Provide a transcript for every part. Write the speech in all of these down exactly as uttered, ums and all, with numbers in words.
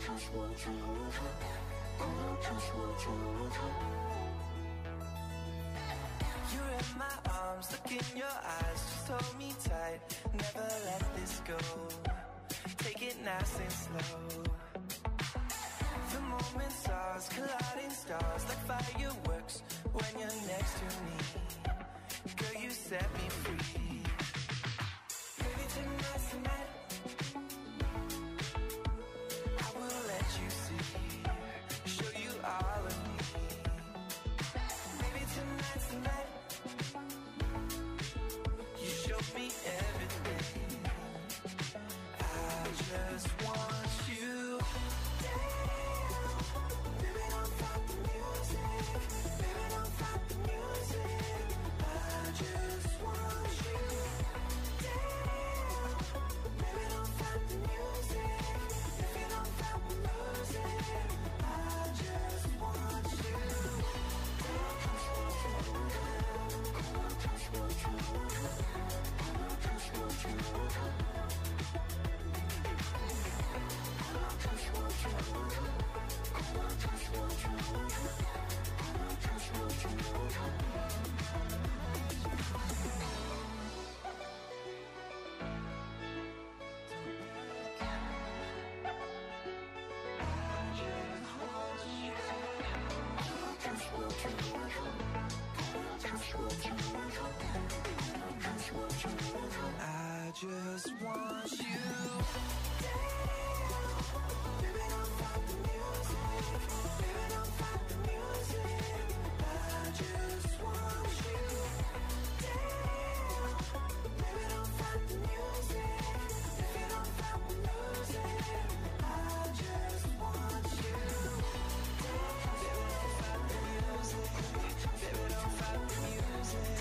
You're in my arms, look in your eyes, just hold me tight, never let this go. Take it nice and slow. The moment stars, colliding stars, like fireworks when you're next to me. Girl, you set me free. Baby, tonight's the night. I will let you see, show you all of me. Baby, tonight's the night. You show me everything. I just want you. Baby, don't stop the music. Baby, don't stop the music. I just want you. Baby, don't stop the music. If you don't stop the music, I just want you. I just want you. Baby, don't stop the music. Baby, don't stop the music. I just want you. Baby, don't stop the music. If you don't stop the music, I just want you. Baby, don't stop the music. Baby, don't stop the music.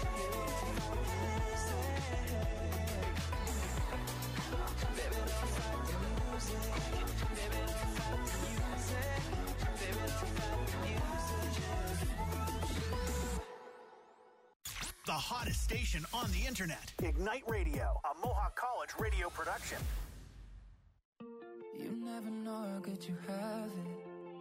The hottest station on the internet. Ignite Radio, a Mohawk College radio production. You never know how good you have it.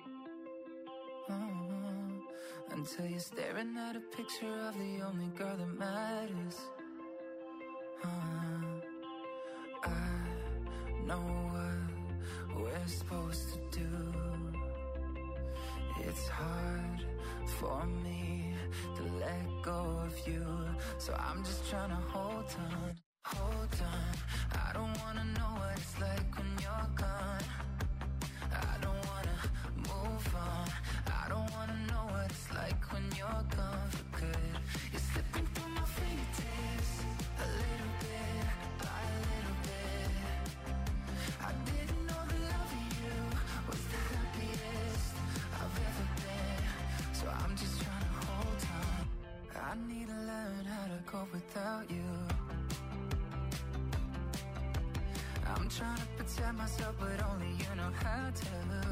Uh-huh. Until you're staring at a picture of the only girl that matters. Uh-huh. I know what we're supposed to do. It's hard for me to let go of you, so I'm just trying to hold on, hold on. I don't wanna know what it's like when you're gone. I don't wanna move on. I don't wanna know what it's like when you're gone for good. You're slipping through my fingertips, a little bit by a little bit. I didn't know the love of you was the happiest I've ever been, so I'm just trying to hold on. I need to learn how to cope without you. I'm trying to protect myself, but only you know how to.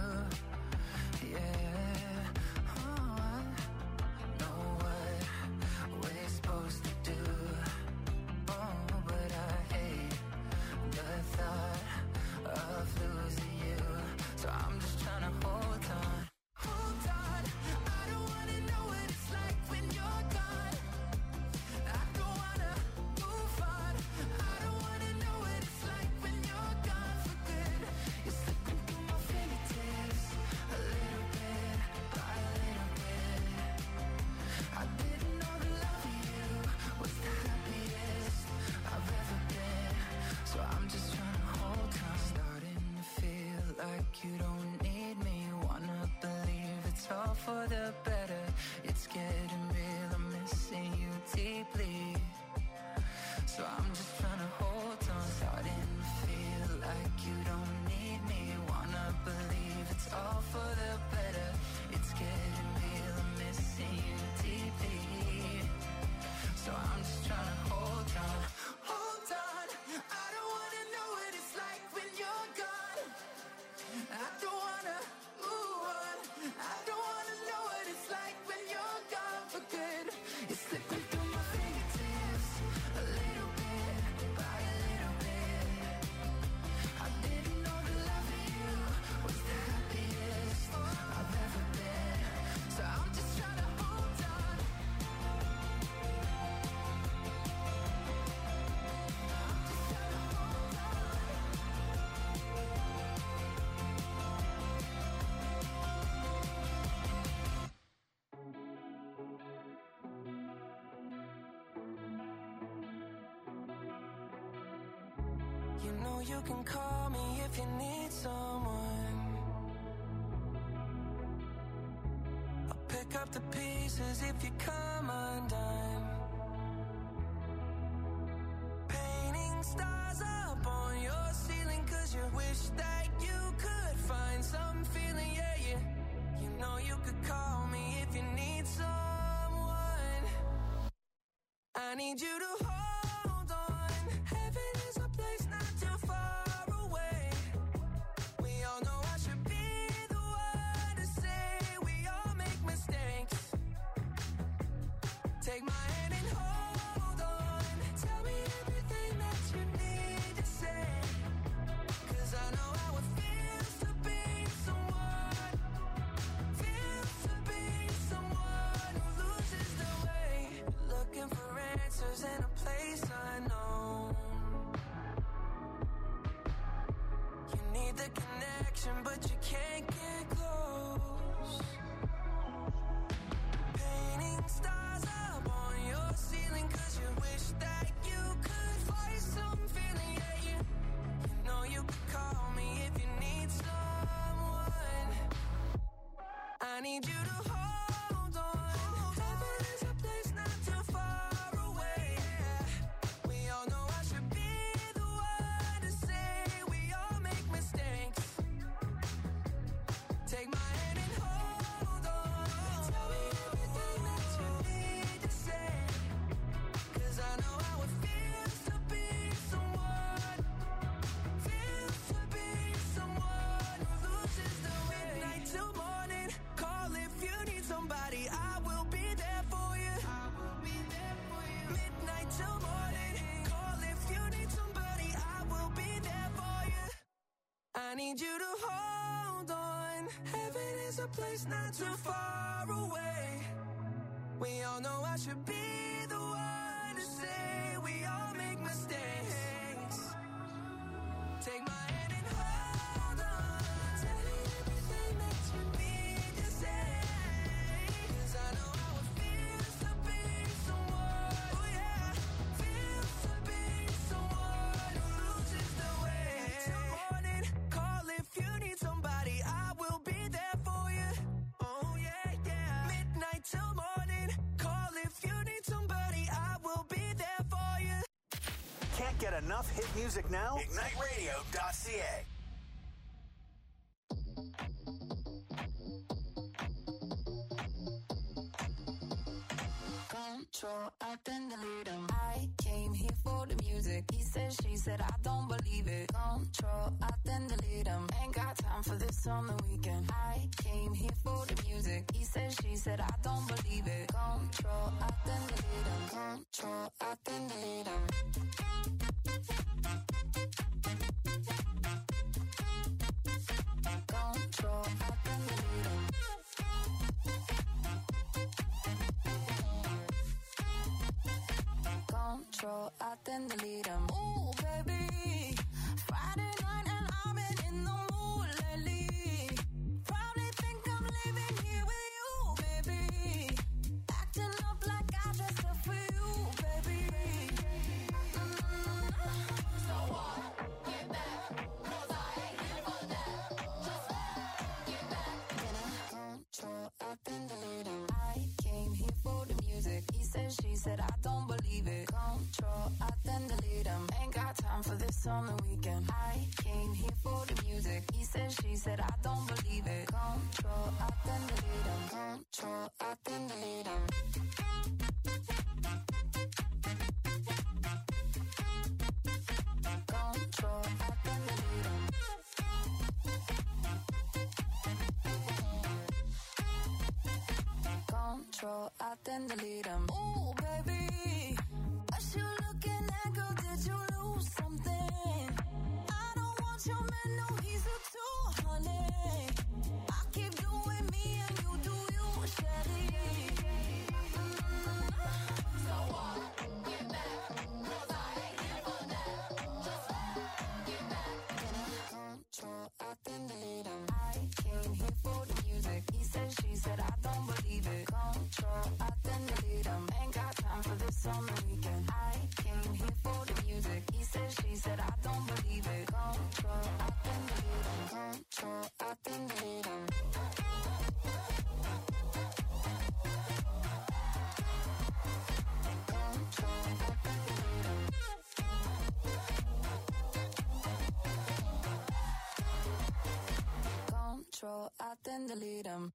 Yeah, oh, I know what we're supposed to do. Oh, but I hate the thought of losing you, so I'm just trying to hold on. Hold on, I don't wanna know what it's like when you're gone. I don't wanna move on. I don't wanna know what it's like when you're gone for good. You're slipping through my fingertips, You know you can call me if you need someone. I'll pick up the pieces if you come undone. Painting stars up on your ceiling, cause you wish that you could find some feeling, yeah, yeah. You know you could call me if you need someone. I need you to hold on. Heaven is a place not too far away. We all know I should be the one to say we all make mistakes. Take my hand and hold on. Tell me everything that you need to say. Cause I know how it feels to be someone. Feels to be someone who loses the way. Looking for answers in a place unknown. You need the connection, but you can't get close. Painting stars up on your ceiling, cause you wish that you could find some feeling, yeah, yeah. You know you could call me if you need someone. I need you to hold on. Heaven is a place not too far away. We all know I should be the one to say we all make mistakes. Take my hand and hold on. Tell me everything that you need to say. Cause I know how it feels to be someone. Feels to be someone who loses the way. Midnight till morning. Call if you need somebody. I will be there for you. I will be there for you. Midnight till morning. Call if you need somebody. I will be there for you. I need you to hold on. Heaven is a place not too far away. We all know I should be the one to say we all make mistakes. Take my hand and hold on. Tell me everything that you need to say. Cause I know how it feels to be someone. Oh yeah. Feels to be someone who loses the way. Till morning, call if you need somebody. I will be there for you. Oh yeah, yeah. Midnight till morning, call if you need somebody. I will be there for you. Can't get enough hit music now? ignite radio dot c a. Control, I then delete him. I came here for the music. He said, she said, I don't believe it. Control, I then delete him. Ain't got time for this on the weekend. I came here for the music. He said, she said, I don't believe it. Control, I then delete him. Control, I then delete him. Control, I then delete him. Control, I then delete him. Ooh, baby. Friday night and I've been in the mood lately. Probably think I'm living here with you, baby. Acting up like I dressed up for you, baby. Mm-hmm. So what? Get back. Cause I ain't here for that. Just get back. Can I control, I then delete him. I came here for the music. He said, she said, I don't believe it. Control, I then delete him. Ain't got time for this on the weekend. I came here for the music. He said, she said, I don't believe it. Control, I then delete him. Control, I then delete him. Control, I then delete him. Control, I then delete him. Ooh, baby. What you looking at, girl? Did you lose something? I don't want your man, no, he's a two, honey. I keep doing me and you do you, Shelly. Mm-hmm. So what? Get back. Cause I ain't here for that. Just get back. Can I control, I then delete him. I came here for the music. He said, she said, I don't believe it. Control, I then delete him. Ain't got time for this on the weekend. I came here for the music. He said, she said, I don't believe control, I then delete them.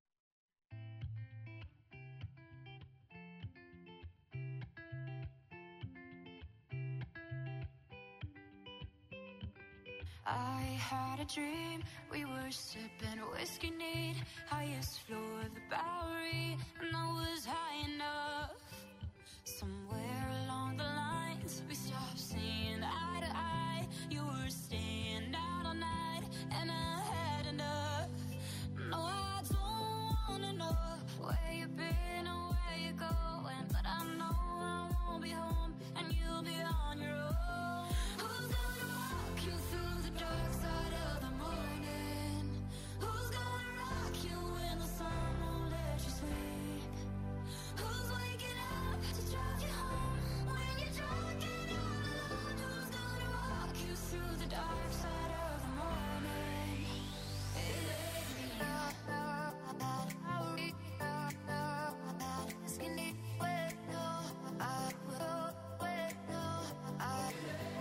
I had a dream, we were sipping whiskey neat, highest floor of the Bowery, and I was high enough. Somewhere along the lines, we stopped seeing eye to eye. You were staying out all night, and I had enough. No, I don't wanna know where you've been or where you're going, but I know I won't be home, and you'll be on your own. Who's gonna walk you through the dark side of the morning? Who's gonna rock you when the sun won't let you sleep? Who's waking up to drive you home when you're drunk and all alone? Who's gonna walk you through the dark side of the morning? It ain't me. Skinny, wet, no, I will, wet, no, I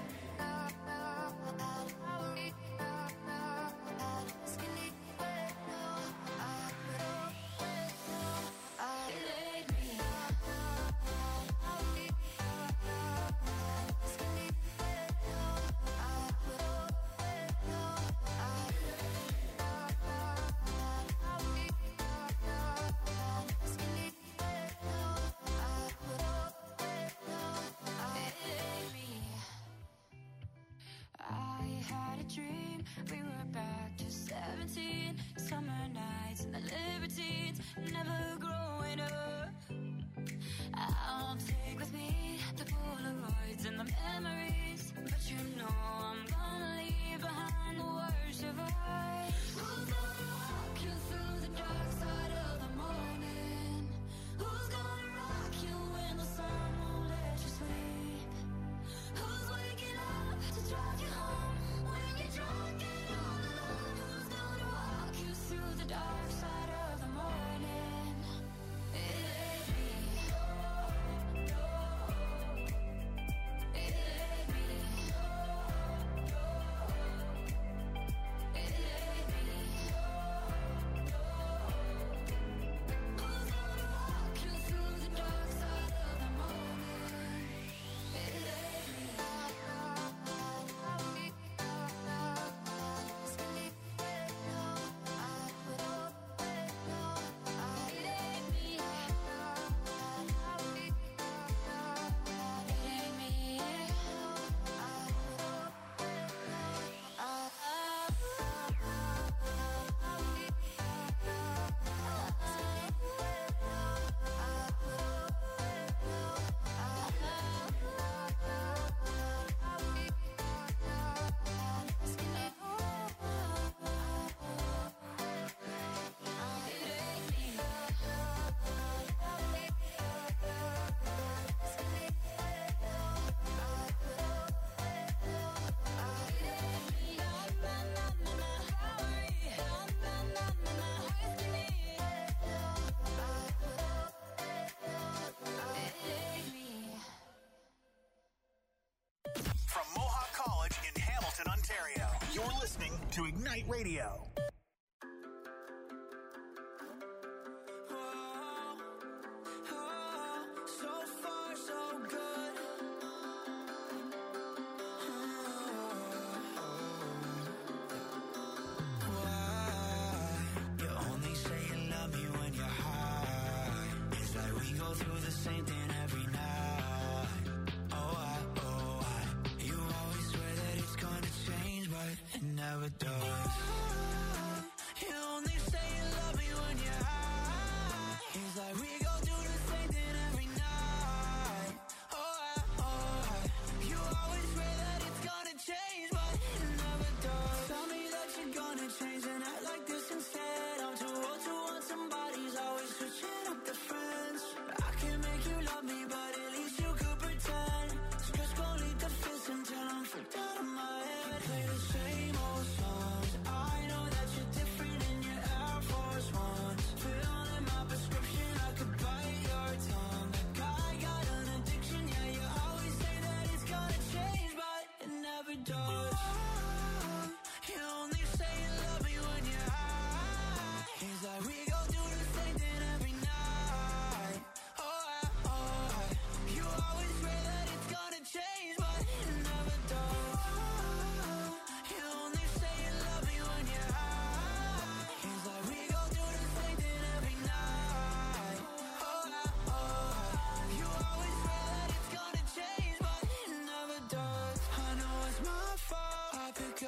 skinny, wet, no, I will, wet, no, I it ain't me. Skinny, wet, no, I will, wet, no, I skinny, wet, no, I will, wet, no, it ain't me. I had a dream, we were back to seventeen, summer nights and the libertines, never growing up. I'll take with me the Polaroids and the memories, but you know I'm gonna leave behind the worst of us. Who's gonna walk you through the dark side of the morning? Who's gonna rock you when the sun won't let you sleep? Who's waking up to drive you home when you're drunk and all alone? Who's gonna walk you through the dark side of the morning? It ain't me. It ain't me. It ain't me. Who's gonna walk you through the dark side of the morning? It ain't me. Skinny, wet, no, I will, wet, no, I it ain't me. It ain't me. I will, wet, no, I From Mohawk College in Hamilton, Ontario, you're listening to Ignite Radio. So far, so good. Why? You only say you love me when you're high. It's like we go through the same thing every night. Oh, I, oh, I. You always swear that it's gonna change, but it never does. You only say you love me when you're high. It's like we go through the same thing every night. Oh, I, oh, I. You always swear that it's gonna change, but it never does. Tell me that you're gonna change and act like this instead. I'm too old to want somebody's always switching up the friends. I can't make you love me, but at least you could pretend. So just go lead the fence until I'm freaked out of my head. Play the same old songs. I know that you're different in your Air Force Ones. Fill in my prescription, I could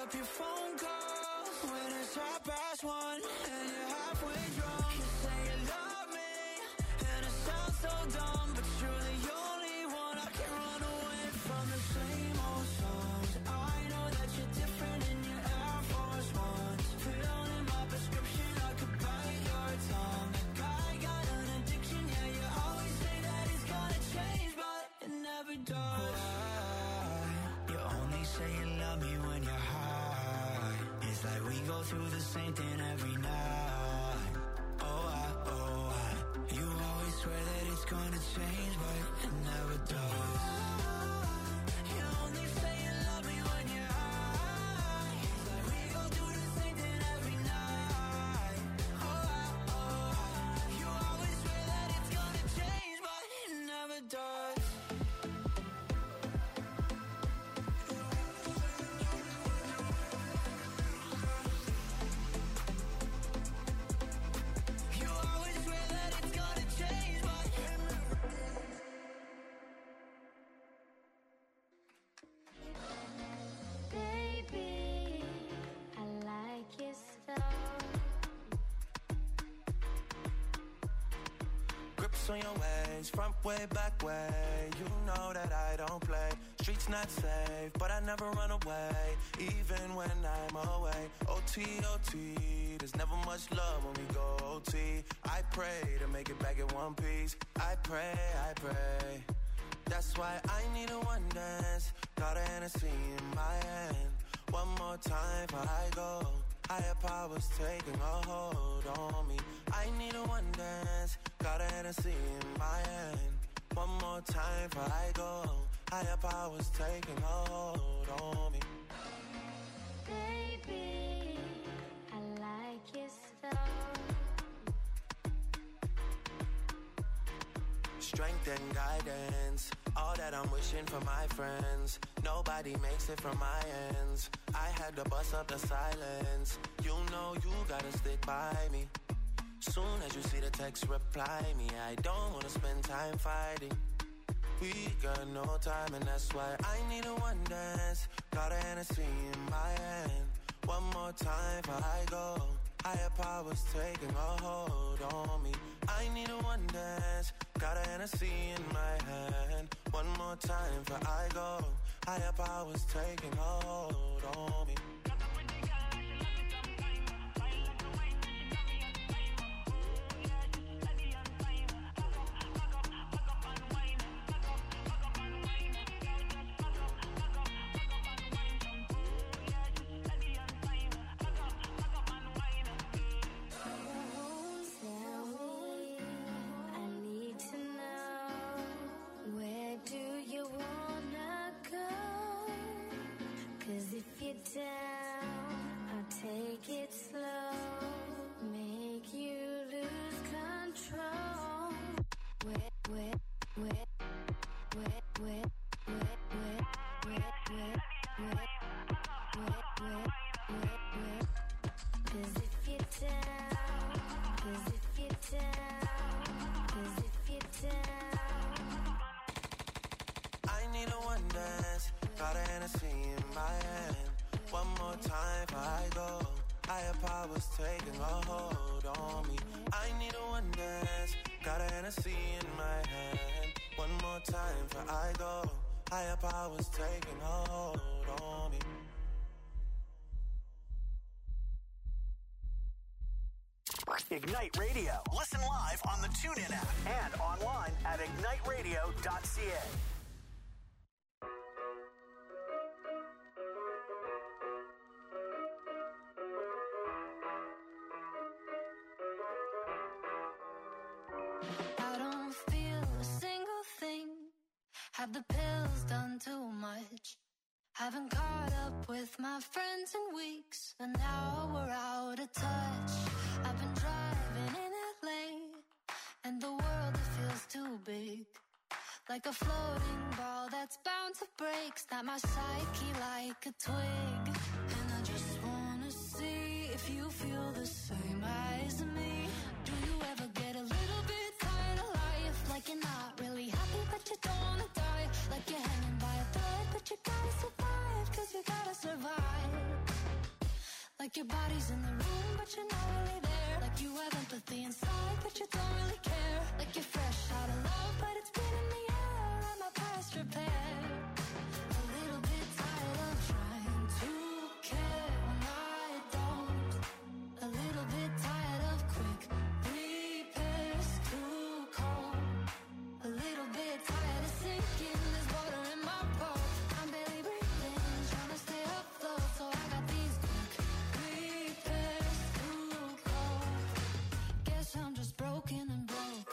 up your phone calls when it's half past one and you're halfway drunk. You say you love me, and it sounds so dumb, but you're the only one I can run away from. The same old songs. I know that you're different in your Air Force Ones. Filled in my prescription, I could bite your tongue. Like I got an addiction, yeah, you always say that it's gonna change, but it never does. Why? You only say you love me when you're high. It's like we go through the same thing every night. Oh, I, oh, I. You always swear that it's gonna change, but it never does. You only say you love me when you're high. It's like we go through the same thing every night. Oh, I, oh, I. You always swear that it's gonna change, but it never does. Baby, I like your stuff. Grips on your ways, front way, back way. You know that I don't play. Streets not safe, but I never run away, even when I'm away. O T, O T, there's never much love when we go O T. I pray to make it back in one piece. I pray, I pray. That's why I need a one dance. Got a Hennessy in my hand. One more time before I go. Higher powers taking a hold on me. I need a one dance. Got a Hennessy in my hand. One more time before I go. Higher powers taking a hold on me. Baby, I like your stuff. Strength and guidance, all that I'm wishing for my friends. Nobody makes it from my ends. I had to bust up the silence. You know you gotta stick by me. Soon as you see the text, reply me. I don't wanna spend time fighting. We got no time, and that's why I need a one dance. Got a Hennessy in my hand. One more time before I go. Higher powers taking a hold on me. I need a one dance. Got a Hennessy in my hand. One more time before I go. Higher powers taking a hold on me. Down, I'll take it slow, make you lose control. Wet, wet, wet, wet, wet, wet, wet, wet, wet, wet, wet, wet, wet, wet. 'Cause if you're down, 'cause if you're down, 'cause if you're down. I need a one dance, got a Hennessy in my hand. One more time before I go. Higher powers taking a hold on me. I need a one dance. Got a Hennessy in my hand. One more time before I go. Higher powers taking a hold on me. Ignite Radio. Listen live on the TuneIn app and online at ignite radio dot c a. Have the pills done too much? Haven't caught up with my friends in weeks, and now we're out of touch. I've been driving in L A, and the world, it feels too big. Like a floating ball that's bound to break. Snap my psyche like a twig. And I just wanna see if you feel the same as me. Do you ever get a little bit tired of life? Like you're not really happy, but you don't wanna die. Like you're hanging by a thread, but you gotta survive, 'cause you gotta survive. Like your body's in the room, but you're not really there. Like you have empathy inside, but you don't really care. Like you're fresh out of love, but it's been in the air. Am I past repair? A little bit tired of trying to care when I don't. A little bit tired of quick repairs, too cold. A little bit tired of sinking, there's water in my boat. I'm barely breathing, trying to stay afloat, so I got these quick repairs, too cold. Guess I'm just broken and broke.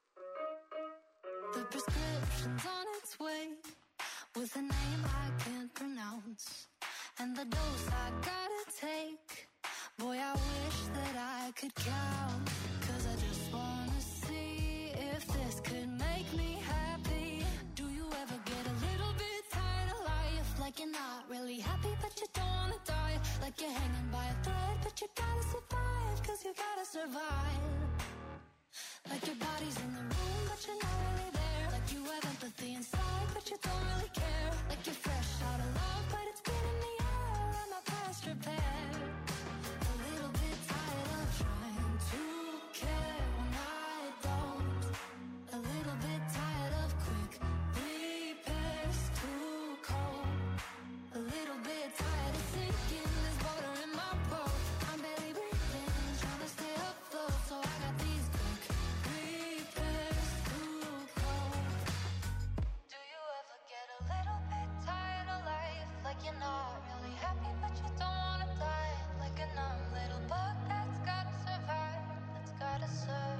The prescription's on its way, with a name I can't pronounce, and the dose I gotta take. Boy, I wish that I could count, 'cause I just wanna see if this could make me happy. Do you ever get a little bit tired of life? Like you're not really happy, but you don't wanna die. Like you're hanging by a thread, but you gotta survive, 'cause you gotta survive. Like your body's in the room, but you're not really there. Like you have empathy inside, but you don't really care. Like you're fresh out of love, but it's been in the air. Am I past repair? A little bit tired of trying to care when I don't. A little bit tired of quick repairs, too cold. A little bit tired of sinking, there's water in my boat. I'm barely breathing, trying to stay afloat, so I got these quick repairs, too cold. Do you ever get a little bit tired of life? Like you're not really happy, but you don't wanna die. Like a numb little bug that's gotta survive, that's gotta survive.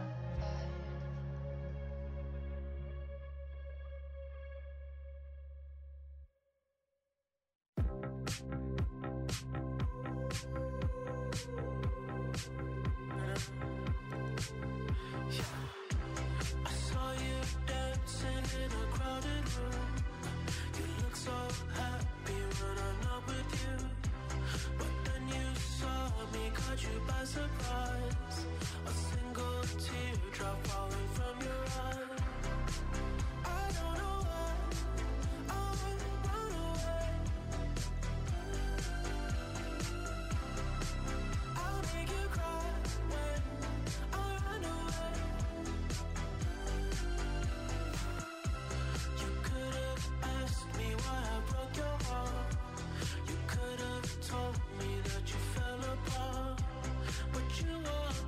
I saw you dancing in a crowded room. You look so happy when I'm not with you, but then you saw me, caught you by surprise. A single teardrop falling from your eye. I don't know why I would run away. I'll make you cry when I run away. You could have asked me why I broke your heart. You could have told me that you fell apart, but you walked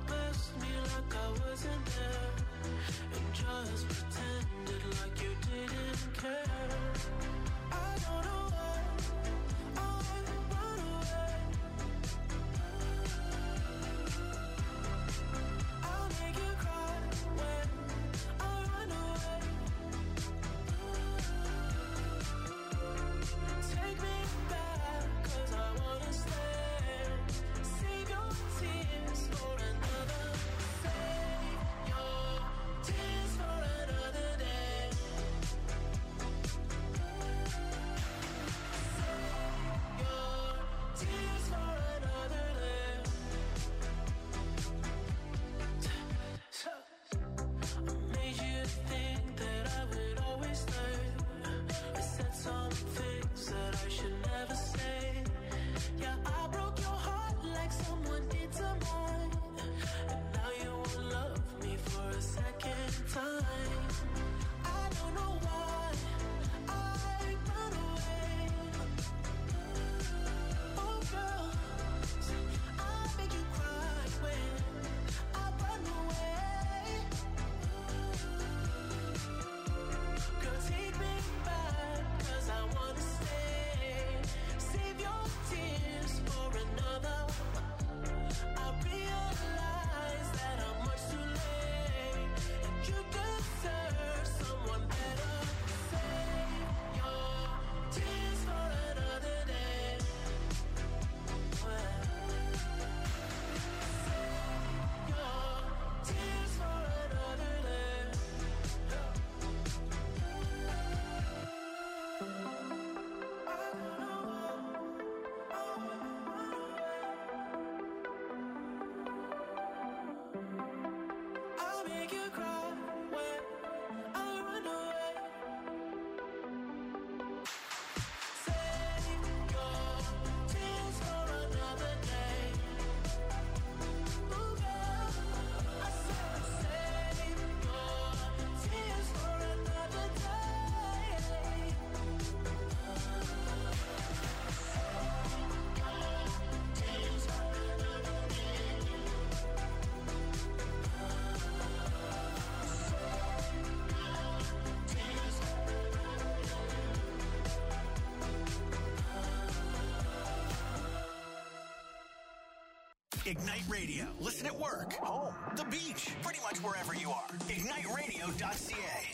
Ignite Radio. Listen at work, home, the beach, pretty much wherever you are. ignite radio dot c a.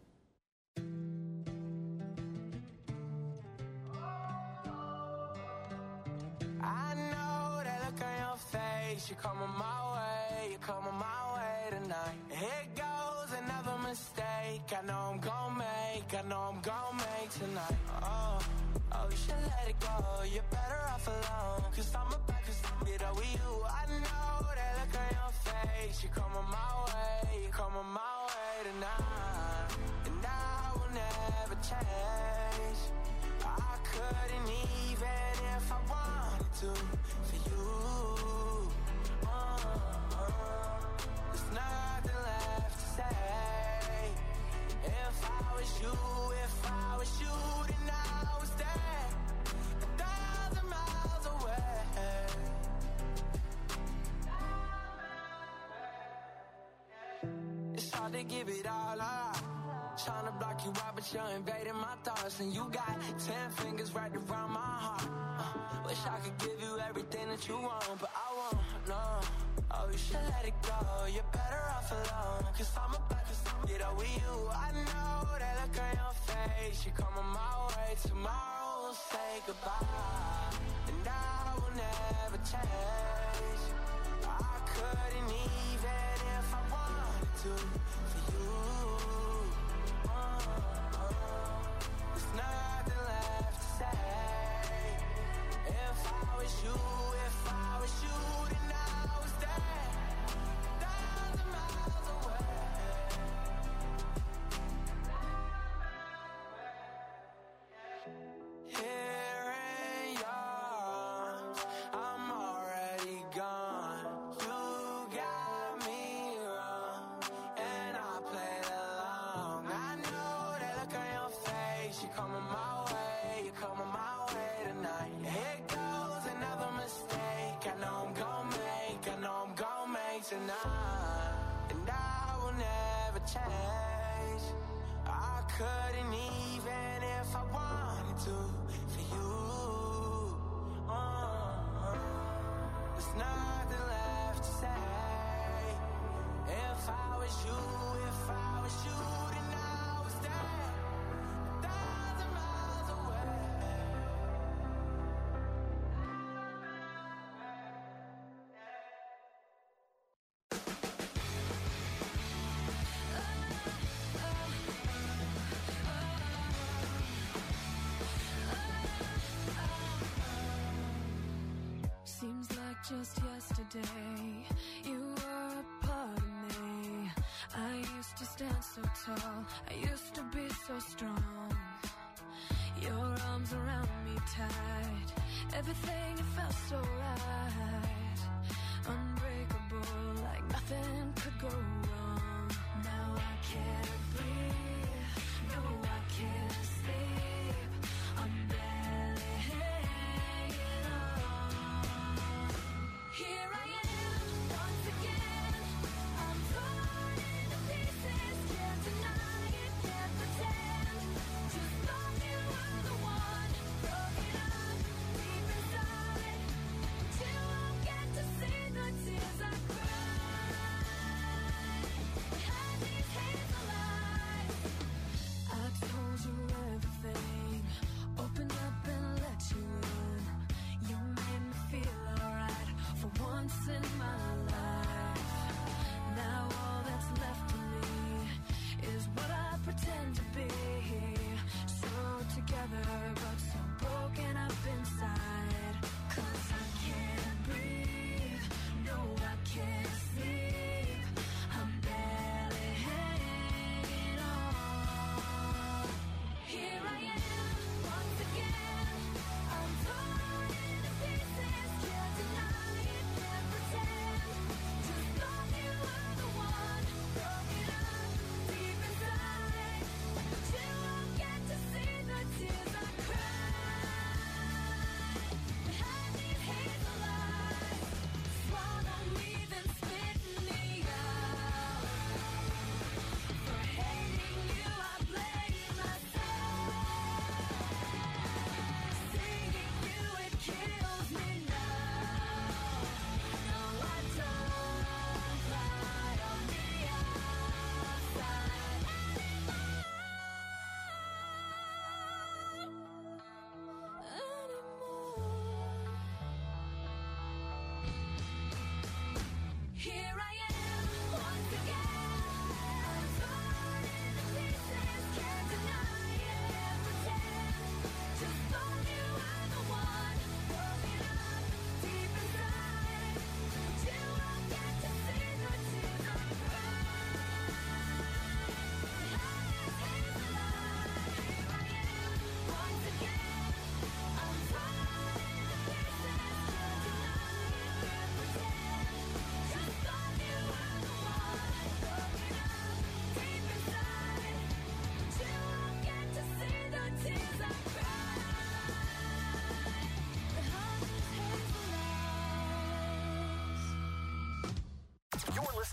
I know that look on your face. You're coming my way, you're coming my way tonight. Here goes another mistake. I know I'm gonna make, I know I'm gonna make tonight. Oh, oh, you should let it go. You're better off alone. Cause I'm about to get up with you. I know that look on your face. You're coming my way, you're coming my way tonight. And I will never change. I couldn't even if I wanted to for you. Uh, uh, there's nothing left to say. If I was you, if I was you, then I was there, a thousand miles away. It's hard to give it all up. Trying to block you out, but you're invading my thoughts. And you got ten fingers right around my heart. uh, Wish I could give you everything that you want, but I won't, no. Oh, you should let it go. You're better off alone. Cause I'm about to get up with you. I know that look on your face. You're coming my way. Tomorrow we'll say goodbye. And I will never change. I couldn't even if I wanted to for you. There's nothing left to say. If I was you, if I was you, then I was there, a thousand miles away. Here in your arms, I'm already gone. You got me wrong, and I played along. I know that look on your face. You're coming my way, you're coming my way tonight. Here goes another mistake. I know I'm gonna make, I know I'm gonna make tonight. And I will never change. I couldn't even if I wanted to for you. Uh, there's nothing left to say. If I was you, if I was you, then I was there, a thousand miles away. Seems like just yesterday you were a part of me. I used to stand so tall, I used to be so strong. Your arms around me tight, everything it felt so right. Unbreakable, like nothing could go wrong. Now I can't breathe, no I can't sleep. I'm barely hanging on. Here I am, once again. I'm torn into pieces. Can't deny it, can't pretend. Just thought you were the one. Broken up deep inside. Till I'll get to see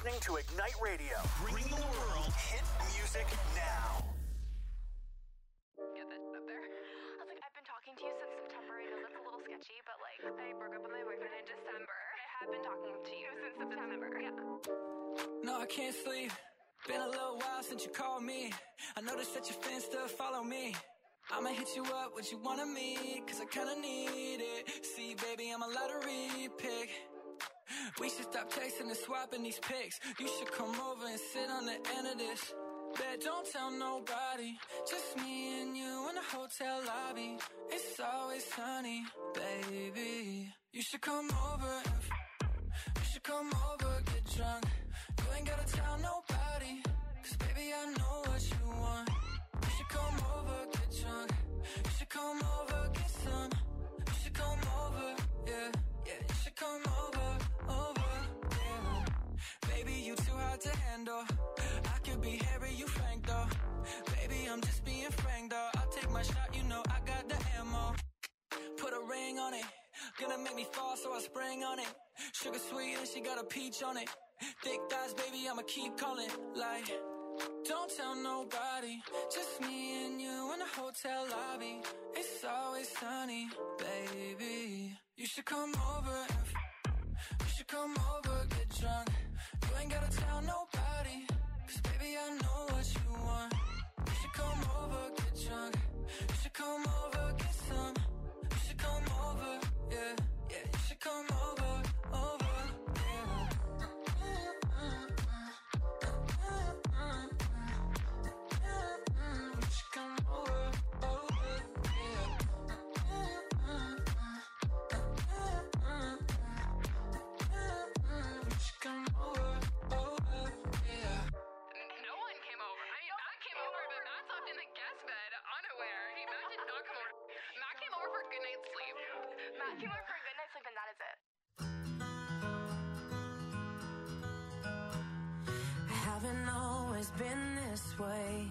listening to Ignite Radio. Bring the world hit music now. Get that up there. I was like, I've been talking to you since September. I know that's a little sketchy, but like, I broke up with my boyfriend in December. I have been talking to you since September. Yeah. No, I can't sleep. Been a little while since you called me. I noticed that your fans still follow me. I'ma hit you up, what you wanna meet, cause I kinda need it. See, baby, I'm a lottery pick. We should stop texting and swapping these pics. You should come over and sit on the end of this. Bet, don't tell nobody. Just me and you in the hotel lobby. It's always sunny, baby. You should come over and f- You should come over, get drunk. You ain't gotta tell nobody, cause baby, I know what you want. You should come over, get drunk. You should come over, get some. You should come over, yeah, yeah. You should come over, over, yeah. Baby, you too hard to handle. I could be Harry, you Frank though. Baby, I'm just being frank though. I'll take my shot, you know I got the ammo. Put a ring on it. Gonna make me fall, so I spring on it. Sugar sweet and she got a peach on it. Thick thighs, baby, I'ma keep calling. Like, don't tell nobody. Just me and you in the hotel lobby. It's always sunny, baby. You should come over and f- You should come over, get drunk. You ain't gotta tell nobody, cause baby, I know what you want. You should come over, get drunk. You should come over, get some. You should come over, yeah, yeah. You should come over, over, yeah. You should come over, over, yeah. You should come over, over, yeah. No one came over. I mean, Matt came over, but Matt slept in the guest bed, unaware. He, Matt did not come over. Matt came over for a good night's sleep. Matt came over for a good night's sleep, and that is it. I haven't always been this way.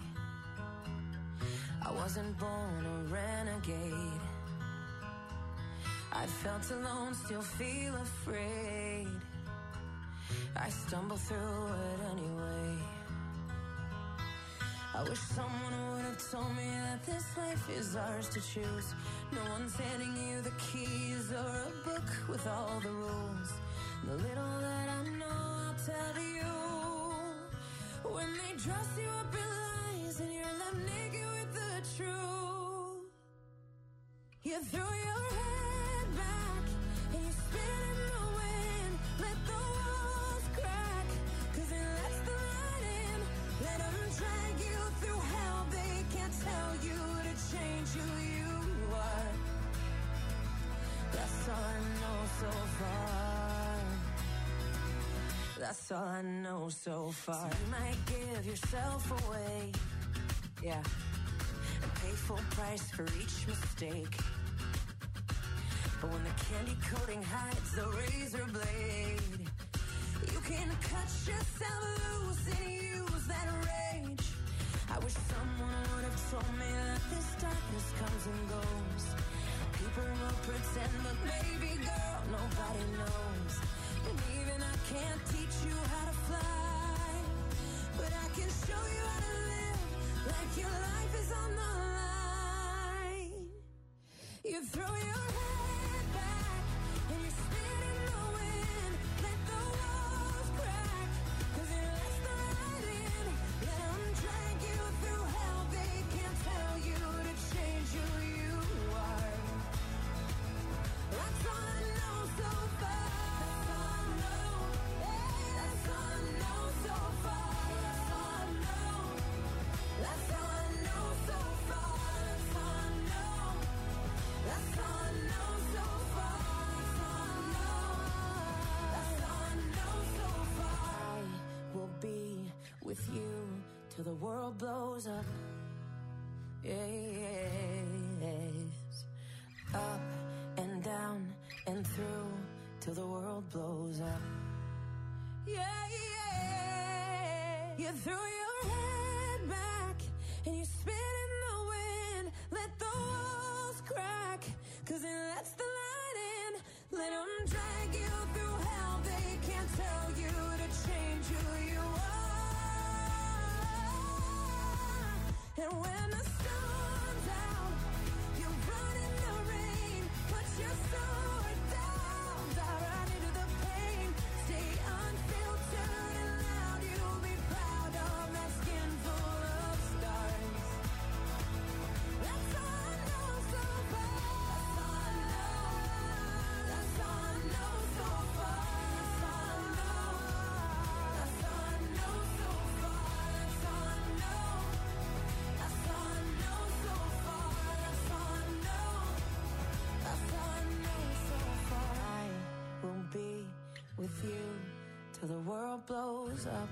I wasn't born a renegade. I felt alone, still feel afraid. I stumble through it anyway. I wish someone would have told me that this life is ours to choose. No one's handing you the keys or a book with all the rules. The little that I know, I'll tell you. When they dress you up in lies and you're left naked with the truth, you throw your head back and you spin in the wind. Let the walls crack, cause it lets the light in. Let them drag you through hell. They can't tell you to change who you are. That's all I know so far. That's all I know so far. So you might give yourself away, yeah, and pay full price for each mistake. But when the candy coating hides the razor blade, you can cut yourself loose and use that rage. I wish someone would have told me that this darkness comes and goes. People will pretend, but baby girl, nobody knows. And even I can't teach you how to fly, but I can show you how to live like your life is on the line. You throw your head back and you spin in the wind. Let the walls crack, cause it lets the light in. Let them drag you through hell. They can't tell you to change who you are. That's all I know so far. That's all I know. Hey, that's all I know so far. That's all I know. That's all I know so far. That's all I know. That's all I know so far. That's all I know. That's all I know so far. I will be with you till the world blows up. Yes. Up and down and through till the world blows up. Yeah, yeah. You throw your head back and you spin in the wind. Let the walls crack, cause it lets the light in. Let them drag you through hell. They can't tell you to change who till the world blows up.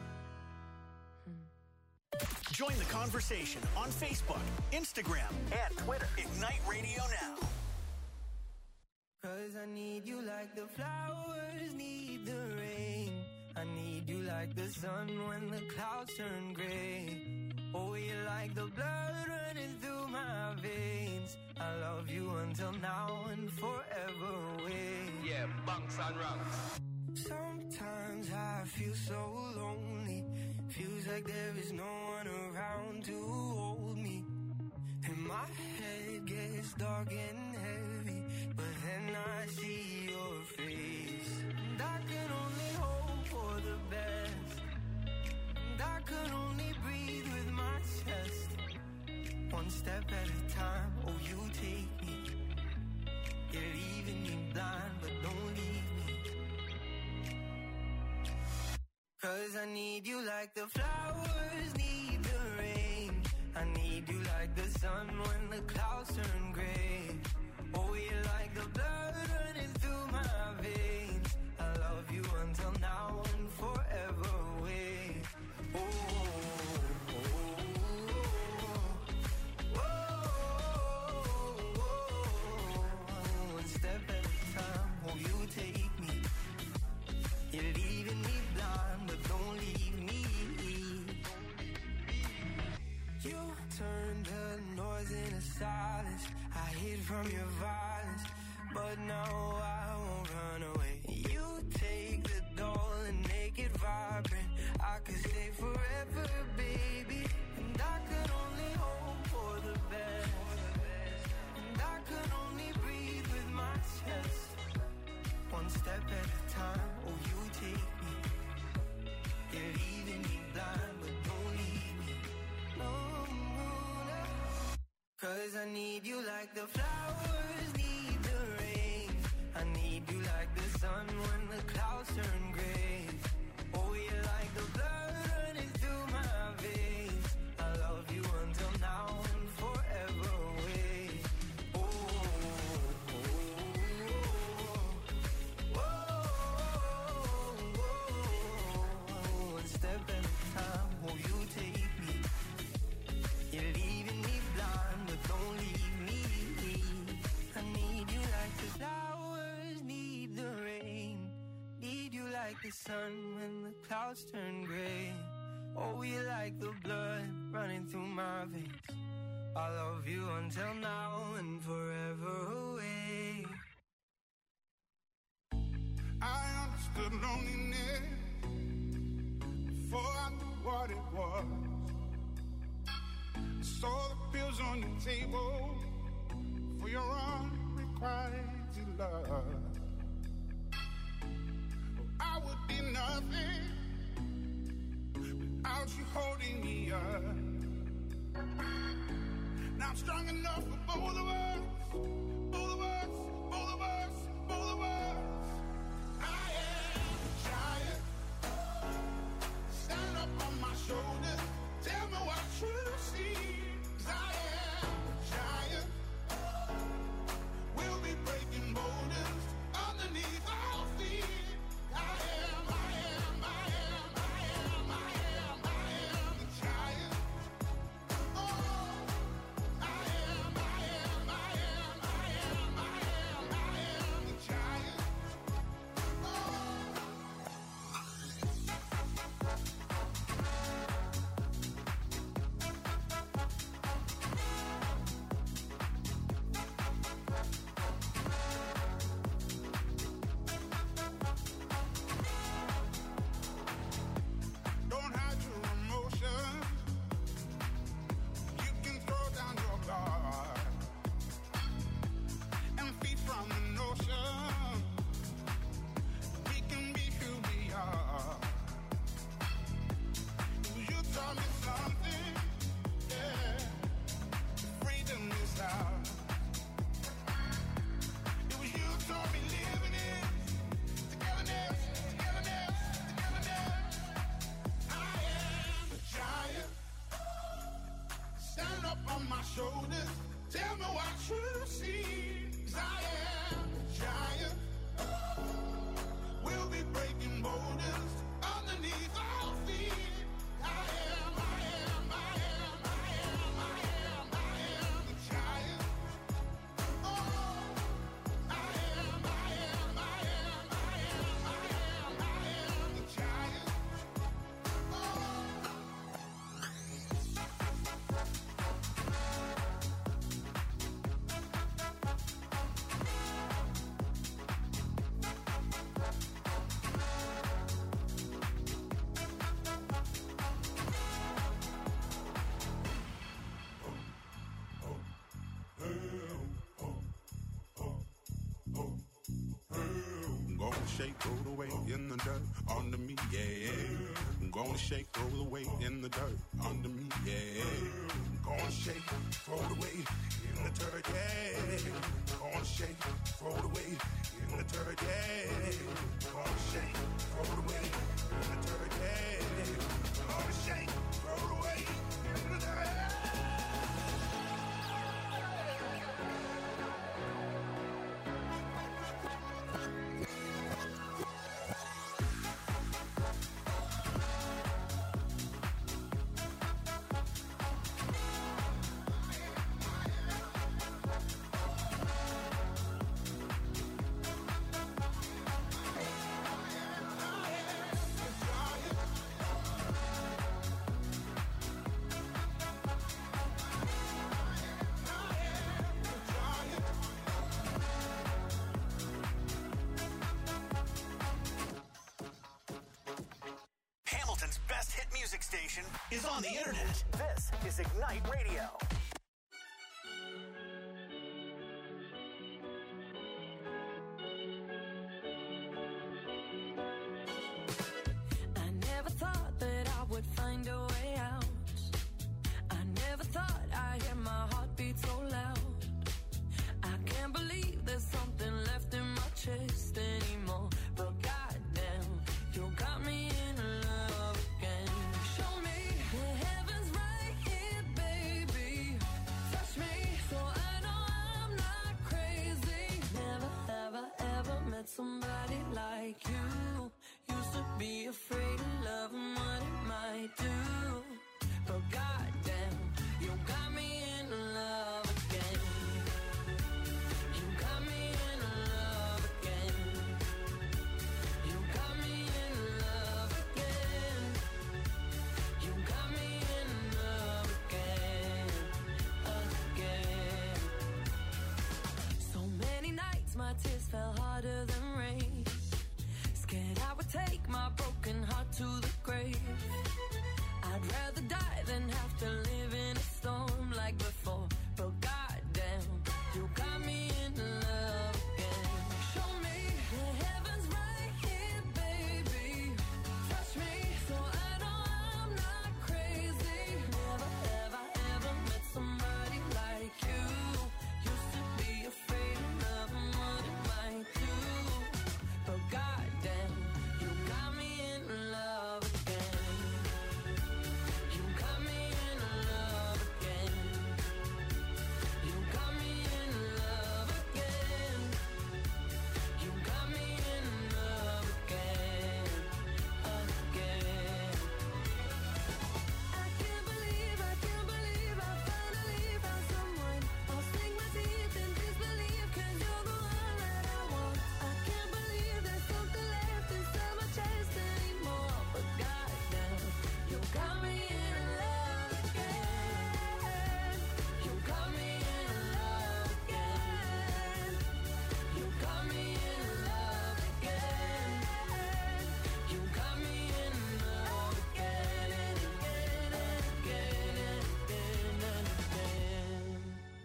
Join the conversation on Facebook, Instagram, and Twitter. Ignite Radio Now. Cause I need you like the flowers need the rain. I need you like the sun when the clouds turn gray. Oh, you're like the blood running through my veins. I love you until now and forever away. Yeah, bunks and rungs. Sometimes I feel so lonely. Feels like there is no one around to hold me. And my head gets dark and heavy, but then I see your face. And I can only hope for the best. And I can only breathe with my chest. One step at a time, oh you take me. You're leaving me blind, but don't leave me. Cause I need you like the flowers need the rain. I need you like the sun when the clouds turn gray. Oh, you're like the blood running through my veins. I love you until now and forever away. Oh, oh, oh, oh, oh. One step at a time, oh, you take me. You're leaving me blind, but don't leave me. You turned the noise into silence. I hid from your violence, but now I won't run away. You take the doll and make it vibrant. I could stay forever, baby. And I could only hope for the best. And I could only breathe with my chest. One step at a time, oh you take me. You're leaving me blind, but don't leave me. No, no, no. Cause I need you like the flowers need the rain. I need you like the sun when the clouds turn gray. Oh, you're like the blood running through my veins. I love you until now and forever away. Oh, oh, oh, oh, oh. One step at a time, oh, you take me. You're leaving me blind, but don't leave me. I need you like the flowers need the rain. Need you like the sun when the clouds turn gray. Oh, you like the blood running through my veins. I love you until now and forever away. I understood loneliness before I knew what it was. I saw the pills on your table for your unrequited love. I would be nothing without you holding me up. Now I'm strong enough for both of us, both of us, both of us, both of us. I am a giant. Stand up on my shoulders. Tell me what you see. 'Cause I am a giant. We'll be breaking boulders underneath our feet. I am, I am, I am, I am, I am, I am a giant. Oh, I am, I am, I am, I shake, throw the weight in the dirt under me, yeah. I'm gonna shake, throw the weight in the dirt under me, yeah. I'm gonna shake, throw the weight in the dirt, yeah. I'm gonna shake, throw the weight in the dirt, yeah. I'm gonna shake, throw the weight in the dirt, yeah. I'm gonna shake, throw the weight in the dirt. Best hit music station is on the internet. This is Ignite Radio. I never thought that I would find a way out. I never thought I'd hear my heartbeat so loud. I can't believe there's something left in my chest anymore. But goddamn, you got me in love again. Show me the heavens right here, baby. Touch me so I know I'm not crazy. Never, ever, ever met somebody like you. Used to be afraid of love and what it might do. But goddamn, you got me in love again. You got me in love again. You got me in love again. You got me in love again, again. So many nights my tears fell harder than rain. Scared I would take my broken heart to the grave. I'd rather die than have to live in a storm like before. But goddamn, you got me in love again. Show me the heavens right here, baby. Touch me so I know I'm not crazy. Never, ever, ever met somebody like you. Used to be afraid of love and what it might do. But goddamn, you got me in love again. You got me in love again. You got me in love again. You got me in love again, again. I can't believe, I can't believe I finally found someone. I'll sink my teeth in disbelief 'cause you're the one that I want. I can't believe there's something left inside my chest anymore. But goddamn, you got me in love again. You got me in love again. You got me in love again. You got me in love again and again and again and again and again.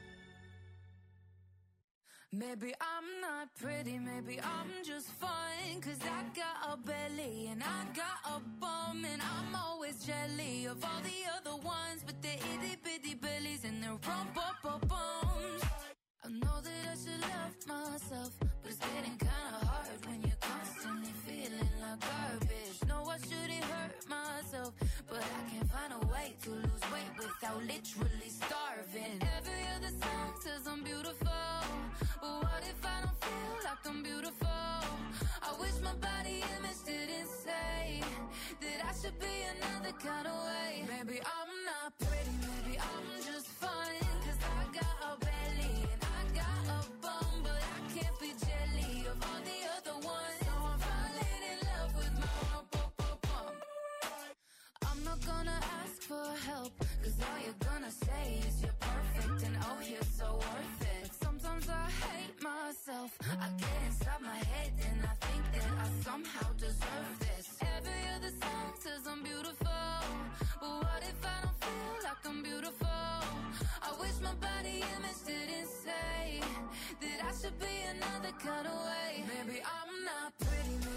Maybe I'm not pretty, maybe I'm just fine. 'Cause I got a belly and I got a bum. And I'm always jelly of all the other ones with their itty bitty bellies and their rump up bums. I know that I should love myself, but it's getting kinda hard when you're constantly feeling like garbage. No, I shouldn't hurt myself, but I can't find a way to lose weight without literally starving. Every other song says I'm beautiful, but what if I don't feel like I'm beautiful? I wish my body image didn't say that I should be another kind of way. Maybe I'm not pretty, maybe I'm just fine. 'Cause I got a belly and I got a bum, but I can't be jelly of all the other ones. So I'm falling in love with my rump up up bum. I'm not gonna ask for help, 'cause all you're gonna say is you're perfect and oh you're so worth it. But sometimes I hate myself. I get inside my head and I think that I somehow deserve this. Every other song says I'm beautiful, but what if I don't feel like I'm beautiful? I wish my body image didn't say that I should be another kind of way. Maybe I'm not pretty, maybe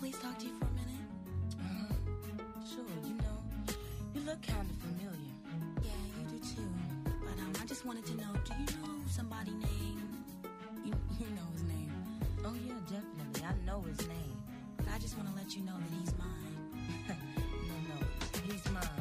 please talk to you for a minute? Uh-huh. Sure, you know, you look kind of familiar. Yeah, you do too. But um, I just wanted to know, do you know somebody named... You, you know his name? Oh, yeah, definitely. I know his name. But I just want to let you know that he's mine. No, no, he's mine.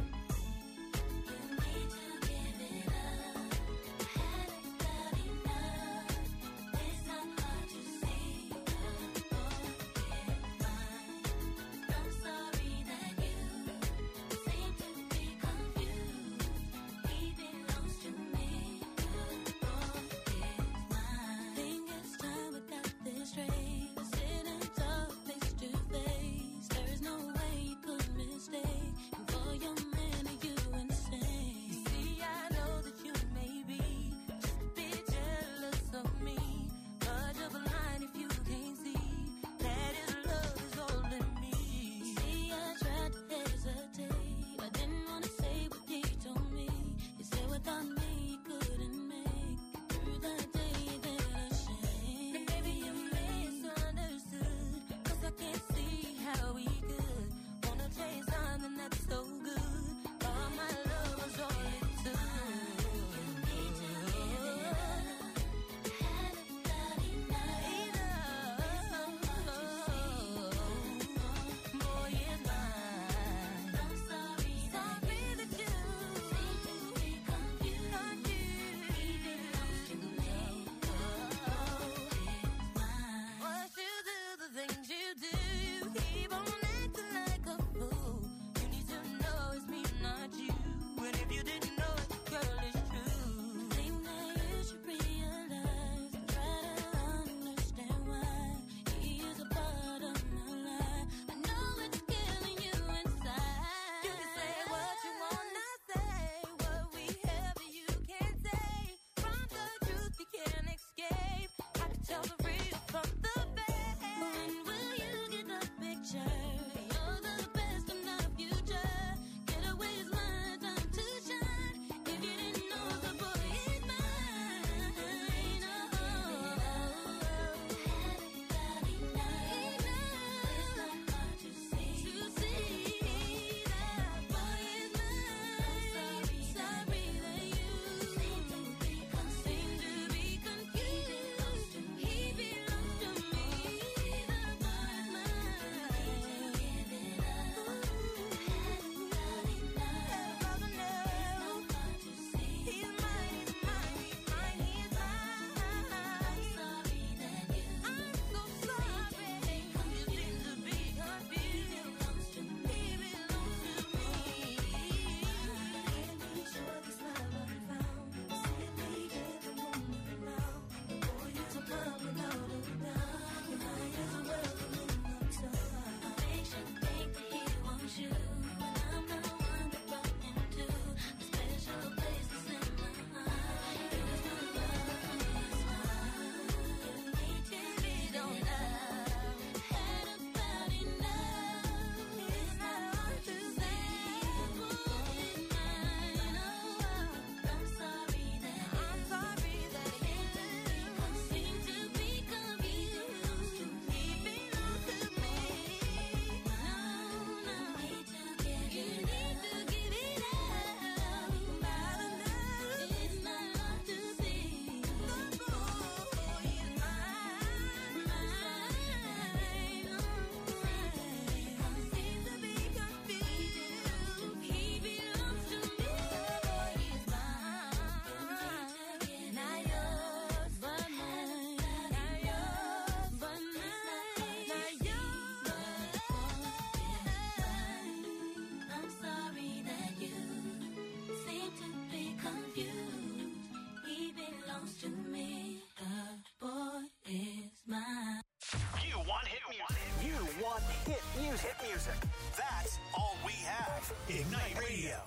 That's all we have. Ignite Radio.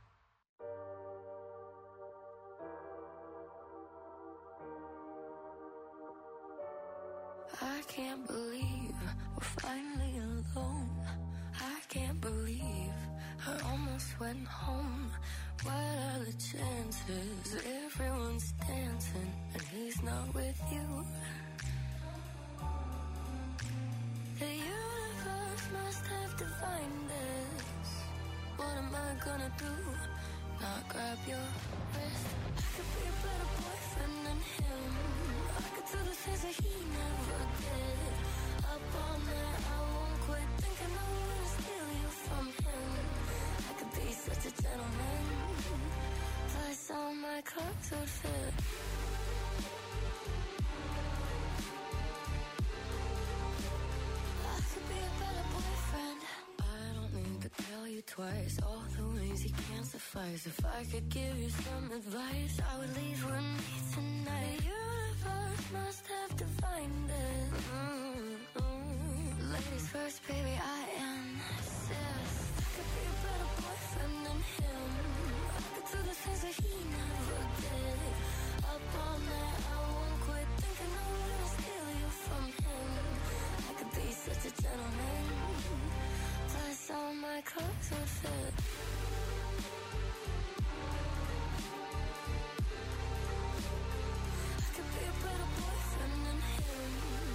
I can't believe we're finally alone. I can't believe I almost went home. What are the chances? Everyone's dancing and he's not with you. The universe universe must have divined this. What am I gonna do? Not grab your wrist. I could be a better boyfriend than him. I could do the things that he never did. Up all night, I won't quit thinking I'm gonna steal you from him. I could be such a gentleman. Plus all my clothes would fit. I could be a better boyfriend. I don't need to tell you twice all the ways he can't suffice. If I could give you some advice, I would leave with me tonight. The universe must have divined it. Mm-hmm. Ladies first, baby, I insist. I could be a better boyfriend than him. I could do the things that he never did. Up all night, I won't quit thinking I'm gonna steal you from him. I could be such a gentleman. Plus all my clothes would fit. I could be a better boyfriend than him.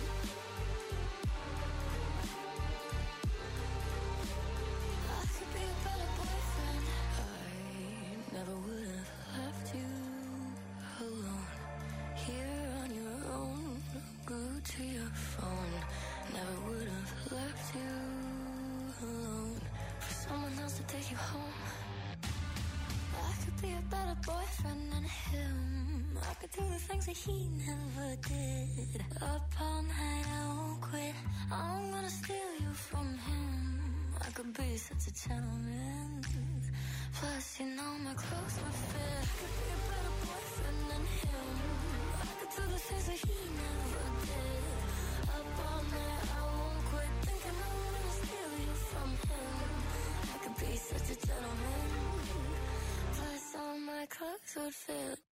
I could be a better boyfriend. I never would have left you alone. Here on your own, glued to your phone. Never would have left you alone for someone else to take you home. I could be a better boyfriend than him. I could do the things that he never did. Up all night, I won't quit. I'm gonna steal you from him. I could be such a gentleman. Plus, you know my clothes would fit. I could be a better boyfriend than him. I could do the things that he never did. Up all night, I won't quit thinking I'm gonna steal you from him. I could be such a gentleman. Plus all my clothes would fit.